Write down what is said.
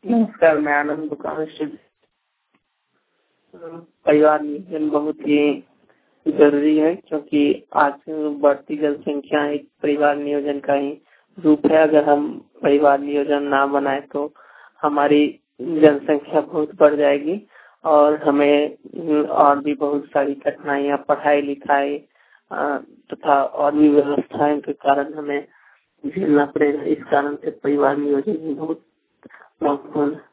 नमस्कार, मैं आनंद दुकान से। परिवार नियोजन बहुत ही जरूरी है क्योंकि आज बढ़ती जनसंख्या एक परिवार नियोजन का ही रूप है। अगर हम परिवार नियोजन ना बनाए तो हमारी जनसंख्या बहुत बढ़ जाएगी और हमें और भी बहुत सारी कठिनाइयाँ पढ़ाई लिखाई तथा और भी व्यवस्थाएं के कारण हमें झेलना पड़ेगा। इस कारण से परिवार नियोजन बहुत महत्वपूर्ण है।